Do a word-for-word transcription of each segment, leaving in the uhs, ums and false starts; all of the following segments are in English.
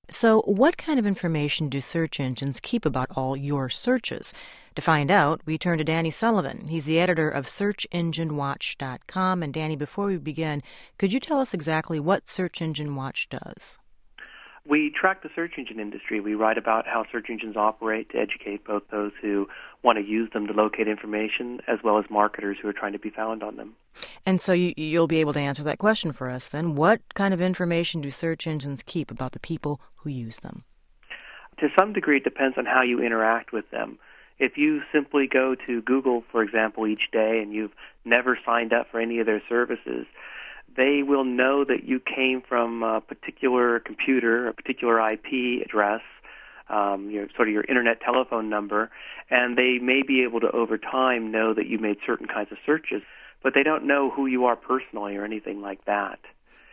So what kind of information do search engines keep about all your searches? To find out, we turn to Danny Sullivan. He's the editor of search engine watch dot com. And Danny, before we begin, could you tell us exactly what Search Engine Watch does? We track the search engine industry. We write about how search engines operate to educate both those who want to use them to locate information as well as marketers who are trying to be found on them. And so you, you'll be able to answer that question for us then. What kind of information do search engines keep about the people who use them? To some degree, it depends on how you interact with them. If you simply go to Google, for example, each day and you've never signed up for any of their services, they will know that you came from a particular computer, a particular I P address, um, your sort of your internet telephone number, and they may be able to over time know that you made certain kinds of searches, but they don't know who you are personally or anything like that.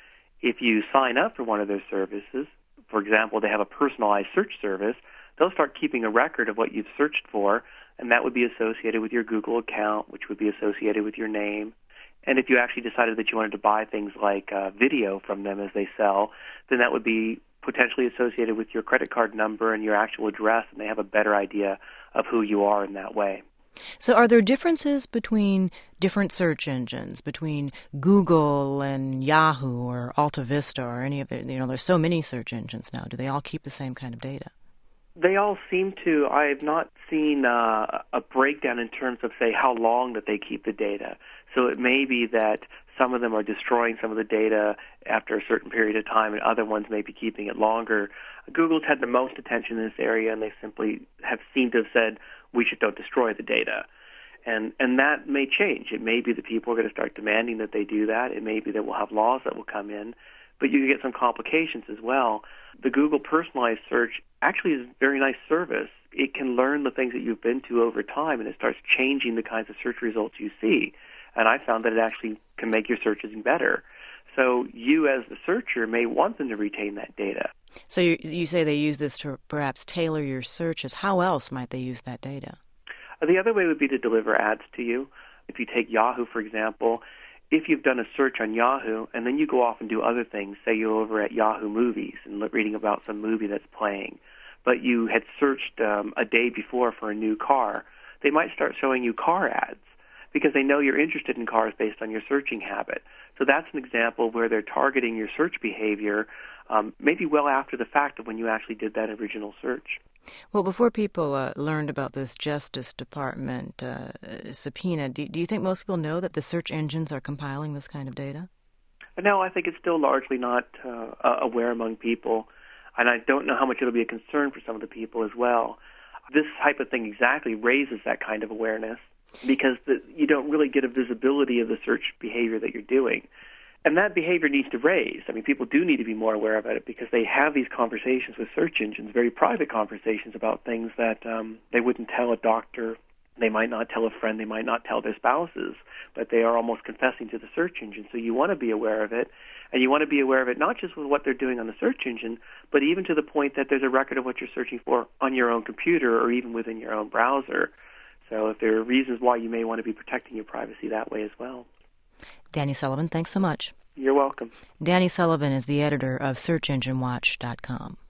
If you sign up for one of their services, for example, they have a personalized search service, they'll start keeping a record of what you've searched for, and that would be associated with your Google account, which would be associated with your name. And if you actually decided that you wanted to buy things like uh, video from them as they sell, then that would be potentially associated with your credit card number and your actual address, and they have a better idea of who you are in that way. So are there differences between different search engines, between Google and Yahoo or Alta Vista or any of it? You know, there's so many search engines now. Do they all keep the same kind of data? They all seem to. I have not seen uh, a breakdown in terms of, say, how long that they keep the data. So it may be that some of them are destroying some of the data after a certain period of time, and other ones may be keeping it longer. Google's had the most attention in this area, and they simply have seemed to have said, we should don't destroy the data. And and that may change. It may be that people are going to start demanding that they do that. It may be that we'll have laws that will come in. But you can get some complications as well. The Google personalized search actually is a very nice service. It can learn the things that you've been to over time, and it starts changing the kinds of search results you see. And I found that it actually can make your searches better. So you as the searcher may want them to retain that data. So you, you say they use this to perhaps tailor your searches. How else might they use that data? The other way would be to deliver ads to you. If you take Yahoo, for example, if you've done a search on Yahoo and then you go off and do other things, say you're over at Yahoo Movies and reading about some movie that's playing, but you had searched um, a day before for a new car, they might start showing you car ads because they know you're interested in cars based on your searching habit. So that's an example where they're targeting your search behavior um, maybe well after the fact of when you actually did that original search. Well, before people uh, learned about this Justice Department uh, subpoena, do, do you think most people know that the search engines are compiling this kind of data? No, I think it's still largely not uh, aware among people, and I don't know how much it'll be a concern for some of the people as well. This type of thing exactly raises that kind of awareness because the, you don't really get a visibility of the search behavior that you're doing. And that behavior needs to raise. I mean, people do need to be more aware of it because they have these conversations with search engines, very private conversations about things that um, they wouldn't tell a doctor, they might not tell a friend, they might not tell their spouses, but they are almost confessing to the search engine. So you want to be aware of it, and you want to be aware of it not just with what they're doing on the search engine, but even to the point that there's a record of what you're searching for on your own computer or even within your own browser. So if there are reasons why you may want to be protecting your privacy that way as well. Danny Sullivan, thanks so much. You're welcome. Danny Sullivan is the editor of search engine watch dot com.